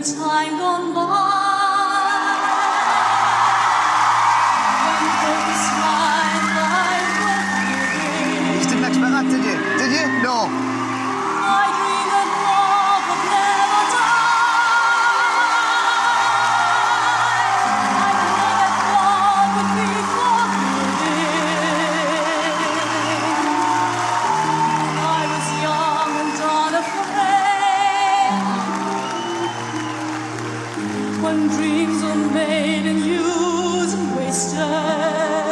time gone by. You didn't expect that, did you? Did you? No. I dream that love would never die. I dream that God would be forgiving. I was young and unafraid when dreams were made and used and wasted.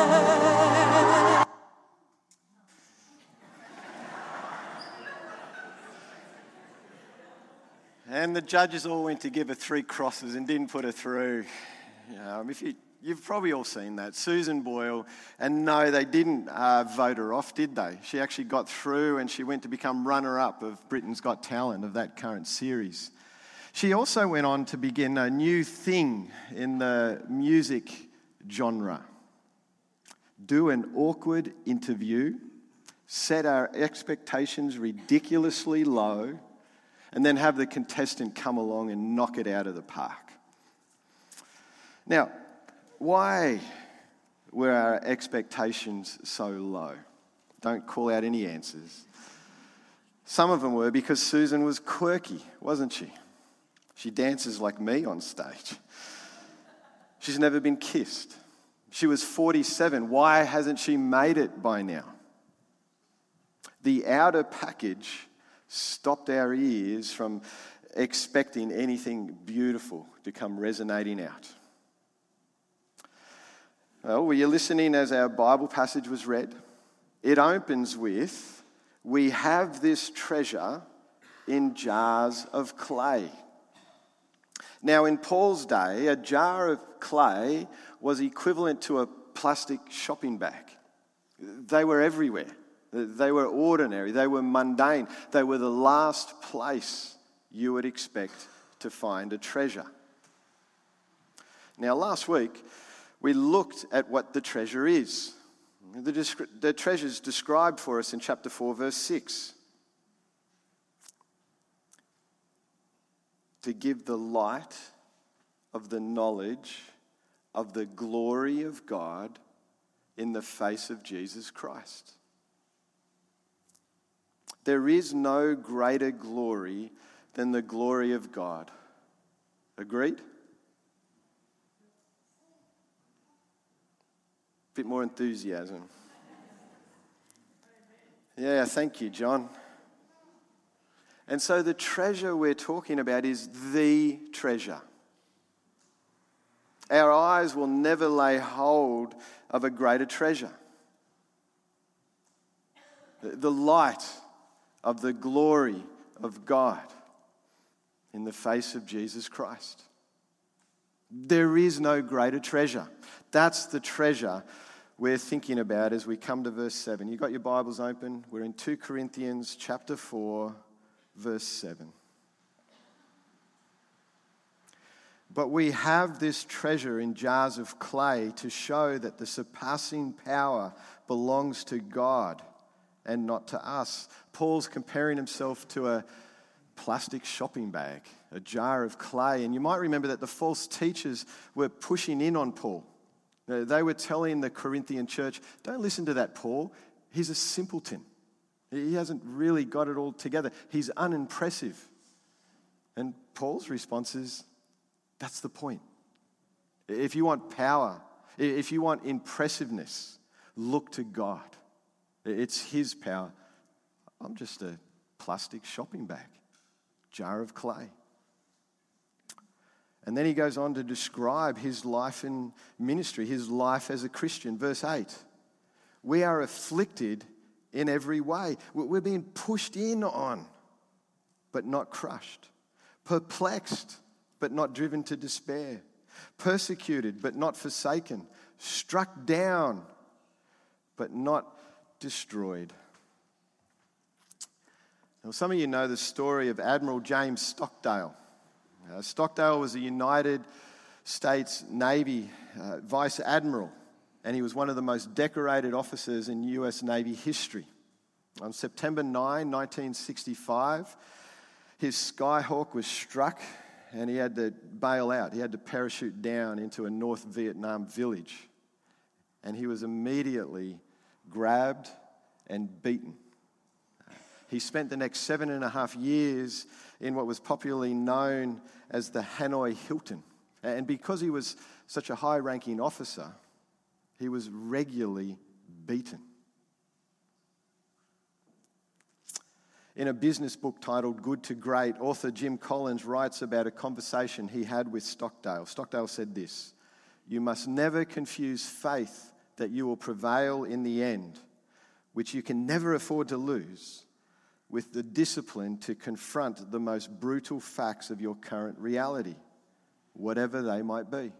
And the judges all went to give her 3 crosses and didn't put her through. You've probably all seen that. Susan Boyle, and no, they didn't vote her off, did they? She actually got through and she went to become runner-up of Britain's Got Talent of that current series. She also went on to begin a new thing in the music genre. Do an awkward interview, set our expectations ridiculously low, and then have the contestant come along and knock it out of the park. Now, why were our expectations so low? Don't call out any answers. Some of them were because Susan was quirky, wasn't she? She dances like me on stage. She's never been kissed. She was 47. Why hasn't she made it by now? The outer package stopped our ears from expecting anything beautiful to come resonating out. Well, were you listening as our Bible passage was read? It opens with, "We have this treasure in jars of clay." Now, in Paul's day, a jar of clay was equivalent to a plastic shopping bag. They were everywhere. They were ordinary. They were mundane. They were the last place you would expect to find a treasure. Now, last week, we looked at what the treasure is. The treasure is described for us in chapter 4, verse 6. To give the light of the knowledge of the glory of God in the face of Jesus Christ. There is no greater glory than the glory of God. Agreed? Bit more enthusiasm. Yeah, thank you, John. And so the treasure we're talking about is the treasure. Our eyes will never lay hold of a greater treasure. The light of the glory of God in the face of Jesus Christ. There is no greater treasure. That's the treasure we're thinking about as we come to verse 7. You got your Bibles open? We're in 2 Corinthians chapter 4, verse 7. But we have this treasure in jars of clay to show that the surpassing power belongs to God and not to us. Paul's comparing himself to a plastic shopping bag, a jar of clay. And you might remember that the false teachers were pushing in on Paul. They were telling the Corinthian church, don't listen to that Paul. He's a simpleton. He hasn't really got it all together. He's unimpressive. And Paul's response is, that's the point. If you want power, if you want impressiveness, look to God. It's His power. I'm just a plastic shopping bag, jar of clay. And then he goes on to describe his life in ministry, his life as a Christian. Verse 8, we are afflicted in every way. We're being pushed in on, but not crushed. Perplexed, but not driven to despair. Persecuted, but not forsaken. Struck down, but not destroyed. Now, some of you know the story of Admiral James Stockdale. Stockdale was a United States Navy Vice Admiral, and he was one of the most decorated officers in US Navy history. On September 9, 1965, his Skyhawk was struck and he had to bail out. He had to parachute down into a North Vietnam village. And he was immediately grabbed and beaten. He spent the next 7.5 years in what was popularly known as the Hanoi Hilton. And because he was such a high-ranking officer, he was regularly beaten. In a business book titled Good to Great, author Jim Collins writes about a conversation he had with Stockdale. Stockdale said this: "You must never confuse faith that you will prevail in the end, which you can never afford to lose, with the discipline to confront the most brutal facts of your current reality, whatever they might be."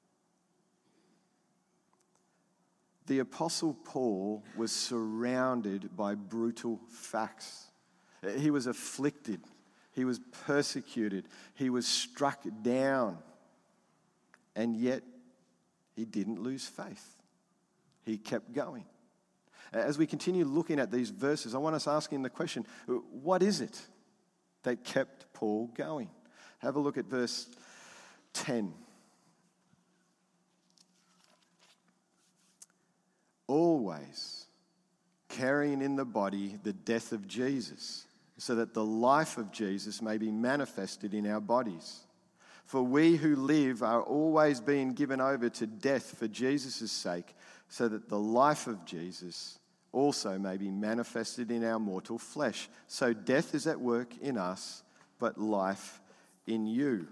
The Apostle Paul was surrounded by brutal facts. He was afflicted. He was persecuted. He was struck down. And yet, he didn't lose faith. He kept going. As we continue looking at these verses, I want us asking the question, what is it that kept Paul going? Have a look at verse 10. Always carrying in the body the death of Jesus, so that the life of Jesus may be manifested in our bodies. For we who live are always being given over to death for Jesus' sake, so that the life of Jesus also may be manifested in our mortal flesh. So death is at work in us, but life in you.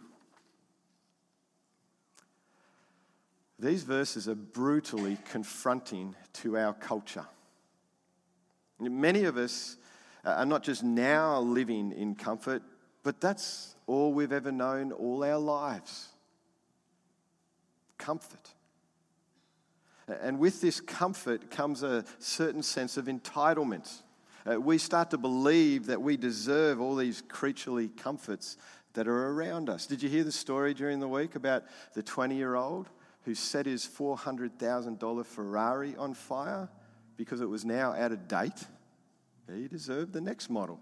These verses are brutally confronting to our culture. Many of us are not just now living in comfort, but that's all we've ever known all our lives. Comfort. And with this comfort comes a certain sense of entitlement. We start to believe that we deserve all these creaturely comforts that are around us. Did you hear the story during the week about the 20-year-old who set his $400,000 Ferrari on fire because it was now out of date? He deserved the next model.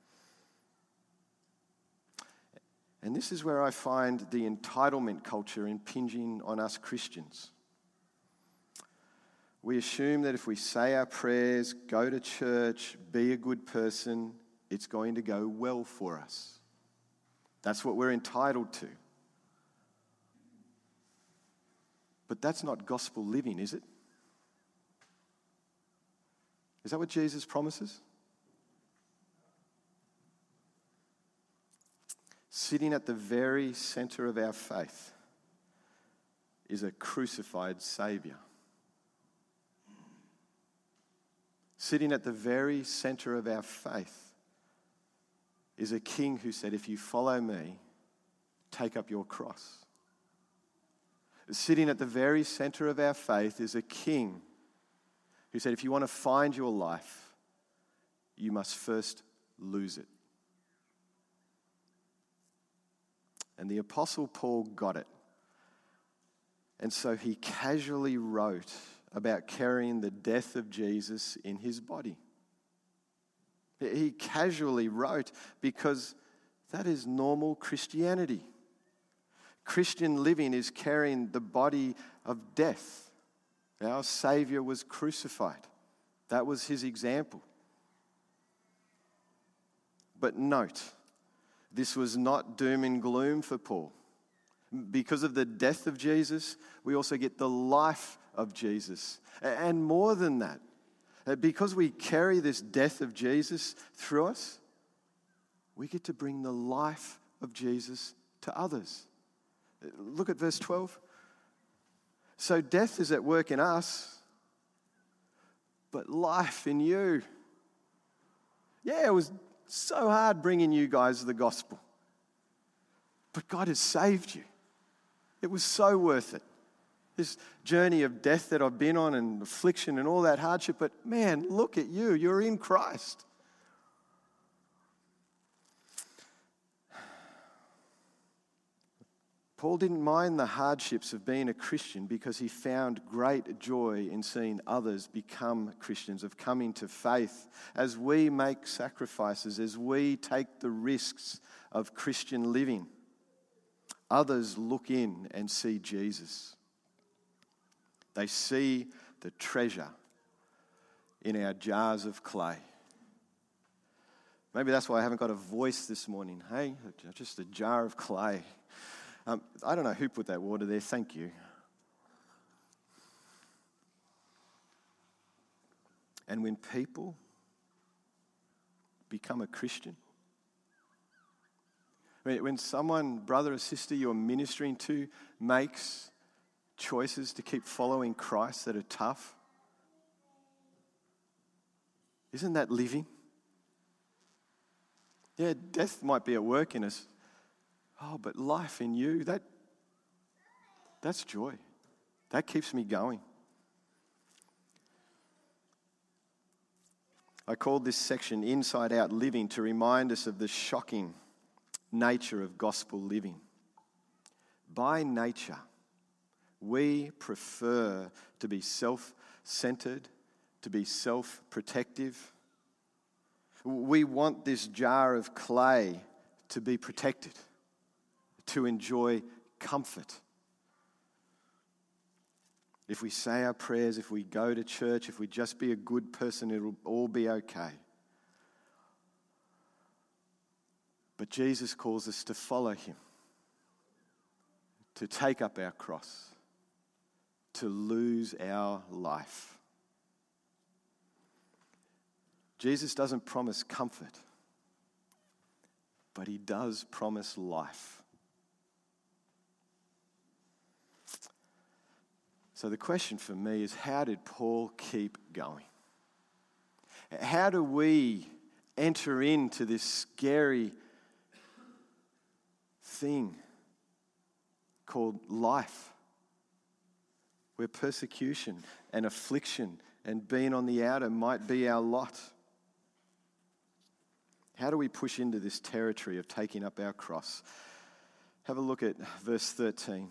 And this is where I find the entitlement culture impinging on us Christians. We assume that if we say our prayers, go to church, be a good person, it's going to go well for us. That's what we're entitled to. But that's not gospel living, is it? Is that what Jesus promises? Sitting at the very center of our faith is a crucified Savior. Sitting at the very center of our faith is a King who said, if you follow me, take up your cross. Sitting at the very center of our faith is a King who said, if you want to find your life, you must first lose it. And the Apostle Paul got it. And so he casually wrote about carrying the death of Jesus in his body. He casually wrote because that is normal Christianity. Christian living is carrying the body of death. Our Savior was crucified. That was his example. But note, this was not doom and gloom for Paul. Because of the death of Jesus, we also get the life of Jesus. And more than that, because we carry this death of Jesus through us, we get to bring the life of Jesus to others. Look at verse 12. So death is at work in us, but life in you. Yeah, it was so hard bringing you guys the gospel. But God has saved you. It was so worth it. This journey of death that I've been on and affliction and all that hardship. But man, look at you. You're in Christ. Paul didn't mind the hardships of being a Christian because he found great joy in seeing others become Christians, of coming to faith. As we make sacrifices, as we take the risks of Christian living, Others look in and see Jesus. They see the treasure in our jars of clay. Maybe that's why I haven't got a voice this morning. Hey, just a jar of clay. I don't know who put that water there. Thank you. And when people become a Christian, when someone, brother or sister you're ministering to, makes choices to keep following Christ that are tough, isn't that living? Yeah, death might be at work in us. Oh, but life in you, that's joy. That keeps me going. I called this section Inside Out Living to remind us of the shocking nature of gospel living. By nature, we prefer to be self-centered, to be self-protective. We want this jar of clay to be protected, to enjoy comfort. If we say our prayers, if we go to church, if we just be a good person, it'll all be okay. But Jesus calls us to follow him, to take up our cross, to lose our life. Jesus doesn't promise comfort, but he does promise life. So the question for me is, how did Paul keep going? How do we enter into this scary thing called life, where persecution and affliction and being on the outer might be our lot? How do we push into this territory of taking up our cross? Have a look at verse 13.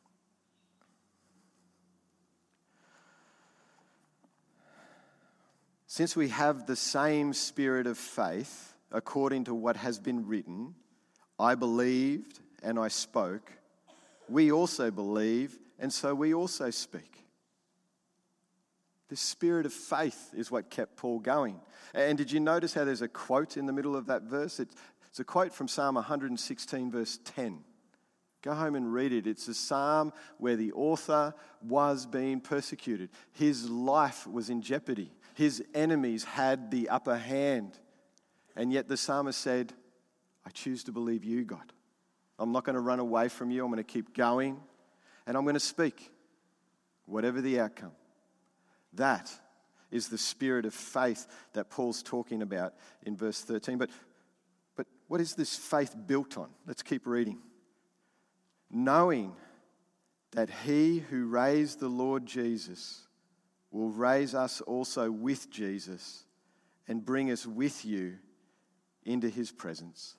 Since we have the same spirit of faith, according to what has been written, I believed and I spoke, we also believe and so we also speak. This spirit of faith is what kept Paul going. And did you notice how there's a quote in the middle of that verse? It's a quote from Psalm 116, verse 10. Go home and read it. It's a psalm where the author was being persecuted. His life was in jeopardy. His enemies had the upper hand. And yet the psalmist said, I choose to believe you, God. I'm not going to run away from you. I'm going to keep going. And I'm going to speak, whatever the outcome. That is the spirit of faith that Paul's talking about in verse 13. But what is this faith built on? Let's keep reading. Knowing that he who raised the Lord Jesus will raise us also with Jesus and bring us with you into his presence.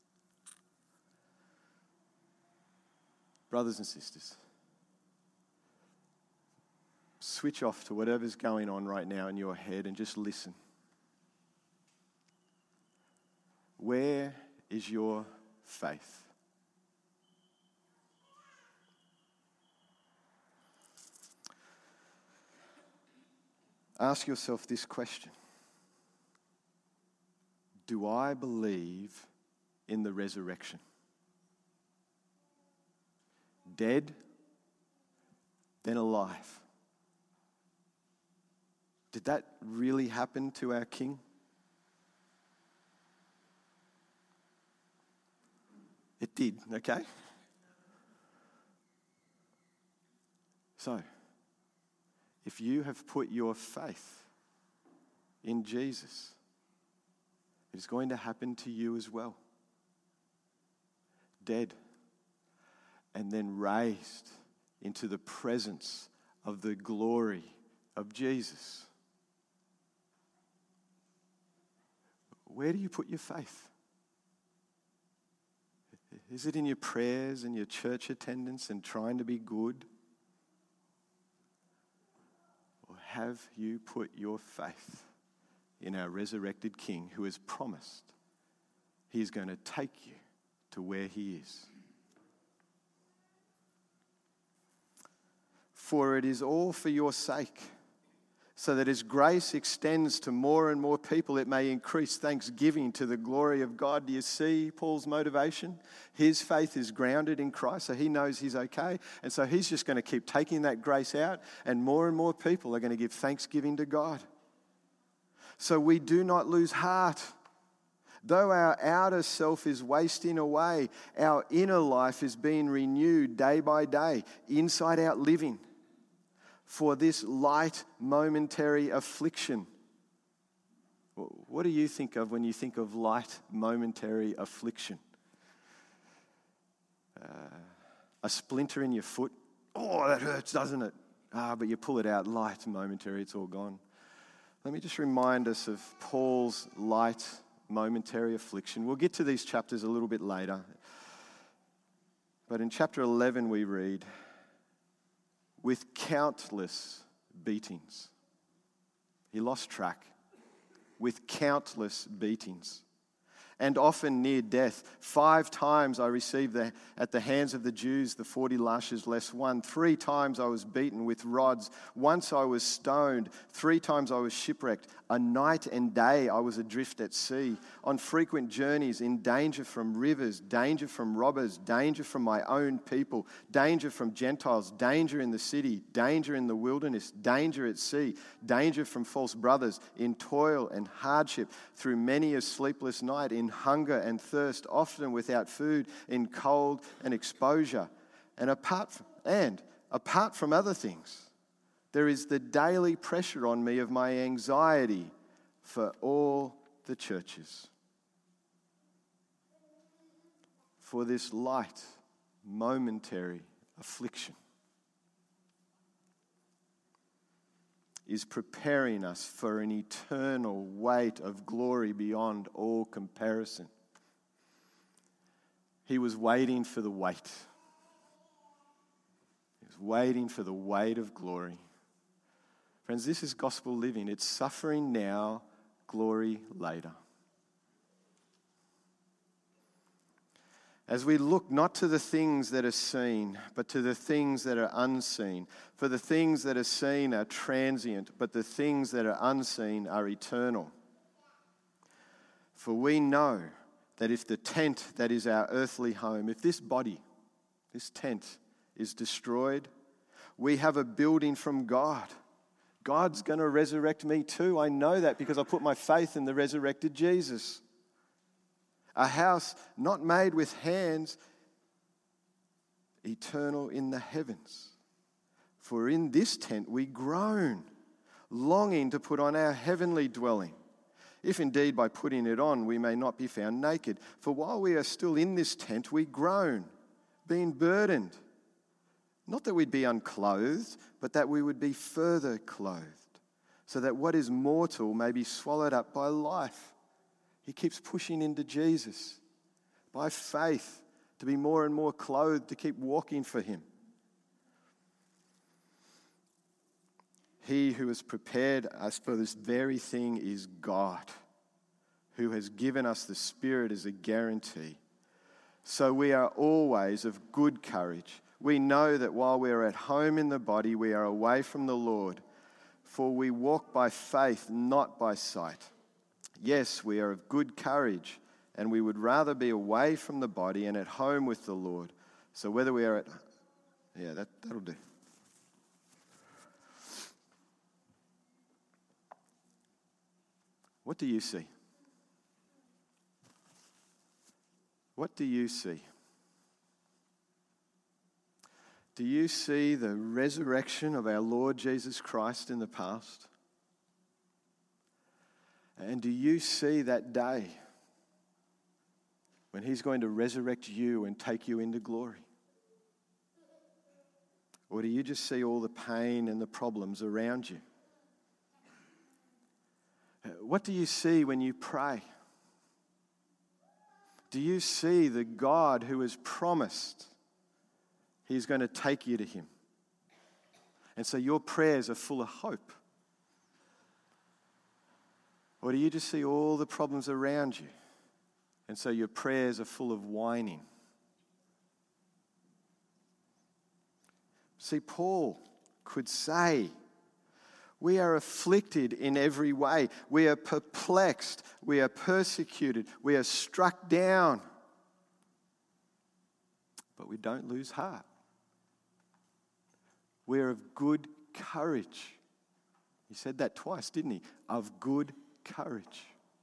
Brothers and sisters, switch off to whatever's going on right now in your head and just listen. Where is your faith? Ask yourself this question. Do I believe in the resurrection? Dead, then alive. Did that really happen to our King? It did, okay? So, if you have put your faith in Jesus, it is going to happen to you as well. Dead, and then raised into the presence of the glory of Jesus. Where do you put your faith? Is it in your prayers and your church attendance and trying to be good? Or have you put your faith in our resurrected King who has promised he is going to take you to where he is? For it is all for your sake, so that as grace extends to more and more people, it may increase thanksgiving to the glory of God. Do you see Paul's motivation? His faith is grounded in Christ, so he knows he's okay. And so he's just going to keep taking that grace out, and more people are going to give thanksgiving to God. So we do not lose heart. Though our outer self is wasting away, our inner life is being renewed day by day, inside out living. For this light momentary affliction. What do you think of when you think of light momentary affliction? A splinter in your foot. Oh, that hurts, doesn't it? But you pull it out, light momentary, it's all gone. Let me just remind us of Paul's light momentary affliction. We'll get to these chapters a little bit later. But in chapter 11 we read, with countless beatings. He lost track. With countless beatings. And often near death. 5 times I received at the hands of the Jews the 40 lashes less one. 3 times I was beaten with rods. Once I was stoned. 3 times I was shipwrecked. A night and day I was adrift at sea. On frequent journeys, in danger from rivers, danger from robbers, danger from my own people, danger from Gentiles, danger in the city, danger in the wilderness, danger at sea, danger from false brothers, in toil and hardship, through many a sleepless night, in hunger and thirst, often without food, in cold and exposure. And apart from other things, there is the daily pressure on me of my anxiety for all the churches. For this light, momentary affliction is preparing us for an eternal weight of glory beyond all comparison. He was waiting for the weight. He was waiting for the weight of glory. Friends, this is gospel living. It's suffering now, glory later. As we look not to the things that are seen, but to the things that are unseen. For the things that are seen are transient, but the things that are unseen are eternal. For we know that if the tent that is our earthly home, if this body, this tent, is destroyed, we have a building from God. God's going to resurrect me too. I know that because I put my faith in the resurrected Jesus. A house not made with hands, eternal in the heavens. For in this tent we groan, longing to put on our heavenly dwelling. If indeed by putting it on we may not be found naked. For while we are still in this tent we groan, being burdened. Not that we'd be unclothed, but that we would be further clothed, so that what is mortal may be swallowed up by life. He keeps pushing into Jesus by faith to be more and more clothed, to keep walking for him. He who has prepared us for this very thing is God, who has given us the Spirit as a guarantee. So we are always of good courage. We know that while we are at home in the body, we are away from the Lord. For we walk by faith, not by sight. Yes, we are of good courage, and we would rather be away from the body and at home with the Lord. So whether we are at... that'll do. What do you see? What do you see? Do you see the resurrection of our Lord Jesus Christ in the past? And do you see that day when he's going to resurrect you and take you into glory? Or do you just see all the pain and the problems around you? What do you see when you pray? Do you see the God who has promised he's going to take you to him? And so your prayers are full of hope. Or do you just see all the problems around you? And so your prayers are full of whining. See, Paul could say. We are afflicted in every way. We are perplexed. We are persecuted. We are struck down. But we don't lose heart. We are of good courage. He said that twice, didn't he? Of good courage.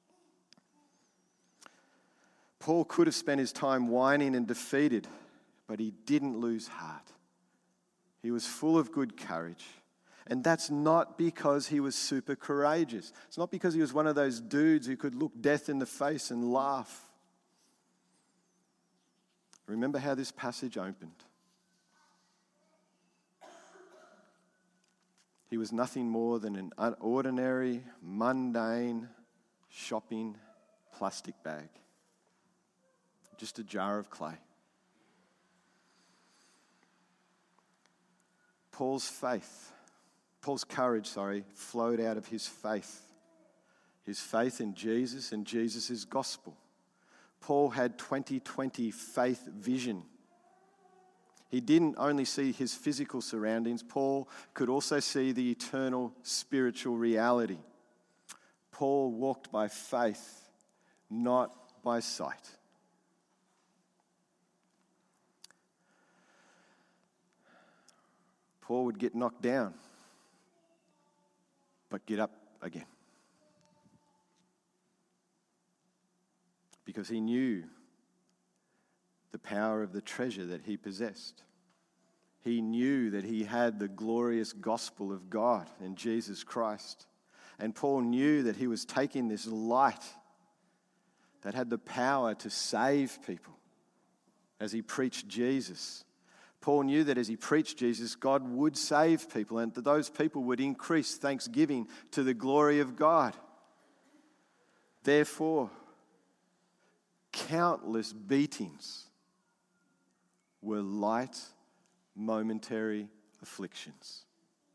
Paul could have spent his time whining and defeated, but he didn't lose heart. He was full of good courage. And that's not because he was super courageous. It's not because he was one of those dudes who could look death in the face and laugh. Remember how this passage opened. He was nothing more than an ordinary, mundane, shopping plastic bag. Just a jar of clay. Paul's courage, flowed out of his faith. His faith in Jesus and Jesus' gospel. Paul had 20/20 faith vision. He didn't only see his physical surroundings. Paul could also see the eternal spiritual reality. Paul walked by faith, not by sight. Paul would get knocked down, but get up again. Because he knew the power of the treasure that he possessed. He knew that he had the glorious gospel of God in Jesus Christ. And Paul knew that he was taking this light that had the power to save people as he preached Jesus. Paul knew that as he preached Jesus, God would save people and that those people would increase thanksgiving to the glory of God. Therefore, countless beatings were light, momentary afflictions.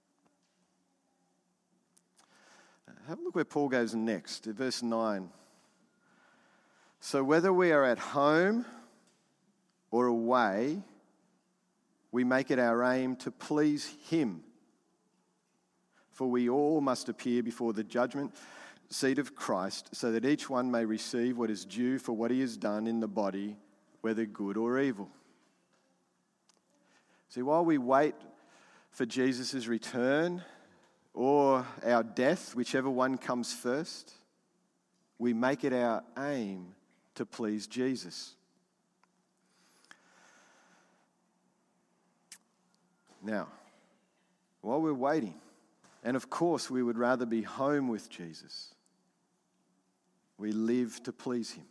Have a look where Paul goes next, verse 9. So whether we are at home or away, we make it our aim to please him. For we all must appear before the judgment seat of Christ, so that each one may receive what is due for what he has done in the body, whether good or evil. See, while we wait for Jesus' return or our death, whichever one comes first, we make it our aim to please Jesus. Now, while we're waiting, and of course we would rather be home with Jesus, we live to please him.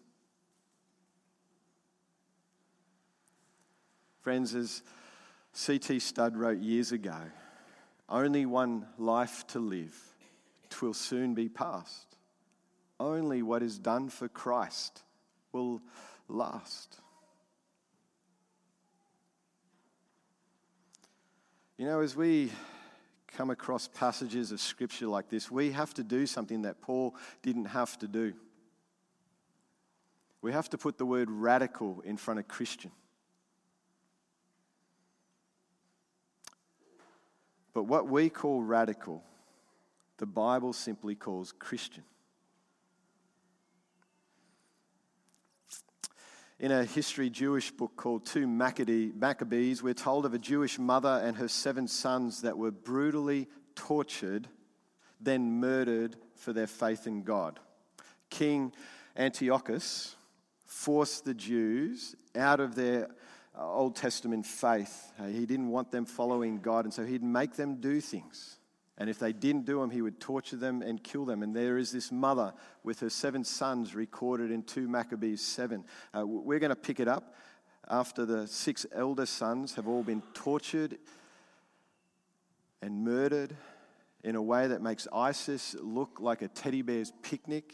Friends, as C.T. Studd wrote years ago, only one life to live, 'twill soon be past. Only what is done for Christ will last. You know, as we come across passages of Scripture like this, we have to do something that Paul didn't have to do. We have to put the word radical in front of Christian. But what we call radical, the Bible simply calls Christian. In a history Jewish book called 2 Maccabees, we're told of a Jewish mother and her 7 sons that were brutally tortured, then murdered for their faith in God. King Antiochus forced the Jews out of their Old Testament faith. He didn't want them following God, and so he'd make them do things. And if they didn't do them, he would torture them and kill them. And there is this mother with her 7 sons recorded in 2 Maccabees 7. We're going to pick it up after the 6 elder sons have all been tortured and murdered in a way that makes ISIS look like a teddy bear's picnic.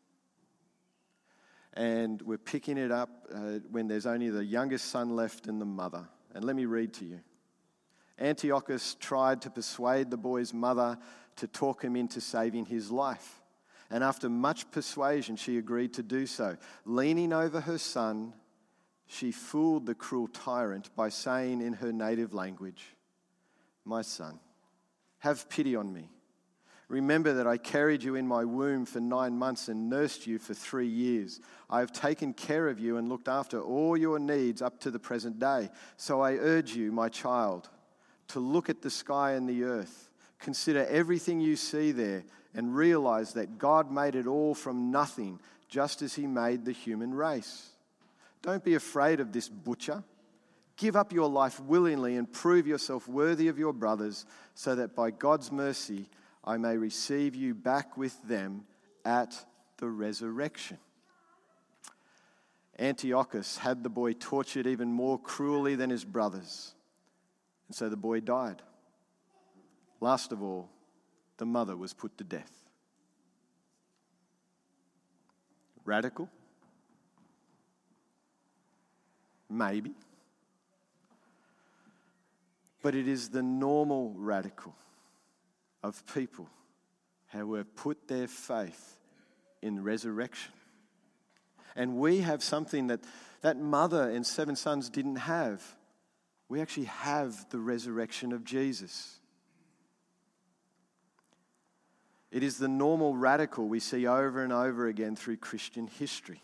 And we're picking it up when there's only the youngest son left and the mother. And let me read to you. Antiochus tried to persuade the boy's mother to talk him into saving his life. And after much persuasion, she agreed to do so. Leaning over her son, she fooled the cruel tyrant by saying in her native language, "My son, have pity on me. Remember that I carried you in my womb for 9 months and nursed you for 3 years. I have taken care of you and looked after all your needs up to the present day. So I urge you, my child, to look at the sky and the earth. Consider everything you see there and realize that God made it all from nothing, just as he made the human race. Don't be afraid of this butcher. Give up your life willingly and prove yourself worthy of your brothers, so that by God's mercy I may receive you back with them at the resurrection. Antiochus had the boy tortured even more cruelly than his brothers, and so the boy died. Last of all, the mother was put to death. Radical? Maybe. But it is the normal radical of people who have put their faith in resurrection. And we have something that mother and 7 sons didn't have. We actually have the resurrection of Jesus. It is the normal radical we see over and over again through Christian history.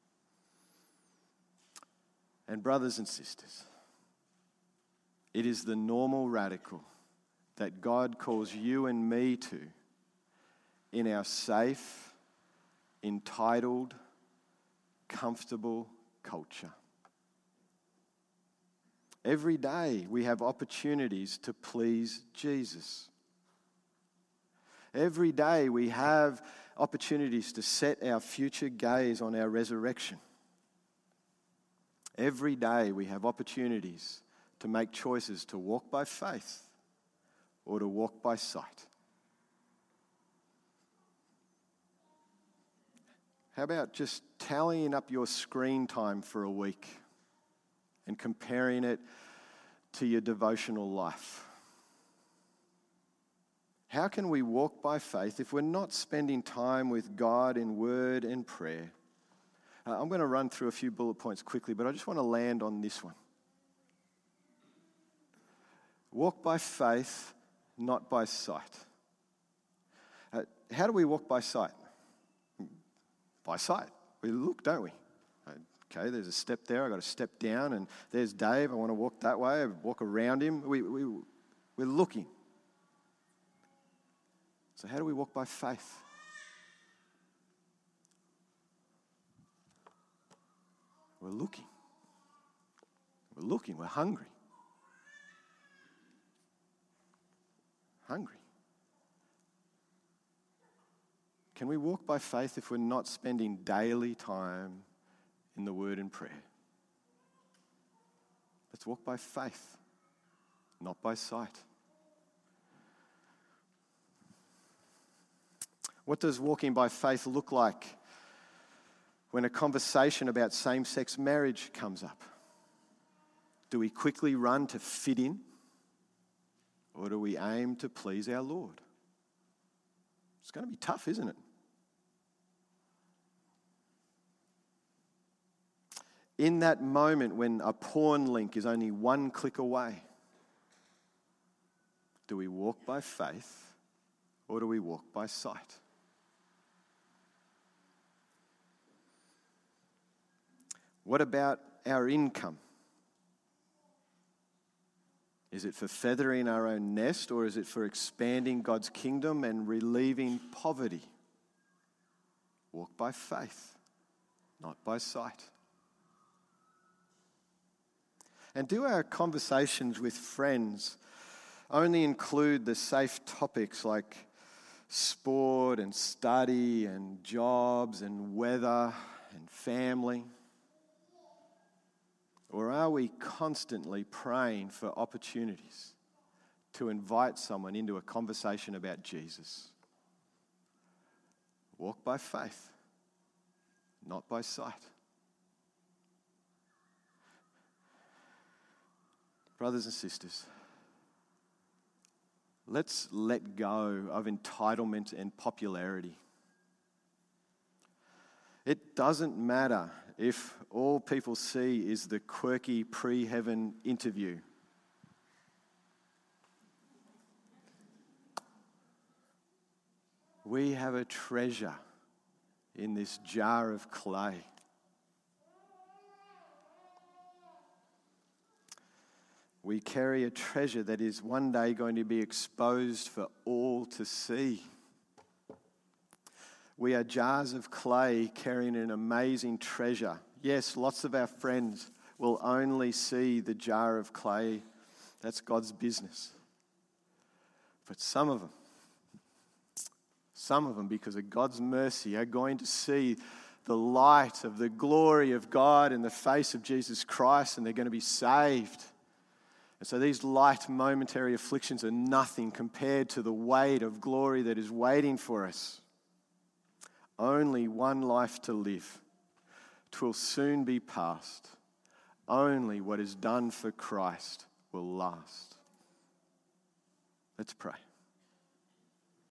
And brothers and sisters, it is the normal radical that God calls you and me to in our safe, entitled, comfortable culture. Every day we have opportunities to please Jesus. Every day we have opportunities to set our future gaze on our resurrection. Every day we have opportunities to make choices to walk by faith or to walk by sight. How about just tallying up your screen time for a week and comparing it to your devotional life? How can we walk by faith if we're not spending time with God in word and prayer? I'm going to run through a few bullet points quickly, but I just want to land on this one. Walk by faith, not by sight. How do we walk by sight? By sight. We look, don't we? Okay, there's a step there. I've got to step down, and there's Dave. I want to walk that way. I walk around him. We're looking. So how do we walk by faith? We're looking. We're looking. We're hungry. Hungry. Can we walk by faith if we're not spending daily time in the Word and prayer? Let's walk by faith, not by sight. What does walking by faith look like when a conversation about same-sex marriage comes up? Do we quickly run to fit in, or do we aim to please our Lord? It's going to be tough, isn't it? In that moment when a porn link is only one click away, do we walk by faith or do we walk by sight? What about our income? Is it for feathering our own nest, or is it for expanding God's kingdom and relieving poverty? Walk by faith, not by sight. And do our conversations with friends only include the safe topics like sport and study and jobs and weather and family? Or are we constantly praying for opportunities to invite someone into a conversation about Jesus? Walk by faith, not by sight. Brothers and sisters, let's let go of entitlement and popularity. It doesn't matter if all people see is the quirky pre-heaven interview. We have a treasure in this jar of clay. We carry a treasure that is one day going to be exposed for all to see. We are jars of clay carrying an amazing treasure. Yes, lots of our friends will only see the jar of clay. That's God's business. But some of them, because of God's mercy, are going to see the light of the glory of God in the face of Jesus Christ, and they're going to be saved. And so these light momentary afflictions are nothing compared to the weight of glory that is waiting for us. Only one life to live. 'Twill soon be past. Only what is done for Christ will last. Let's pray.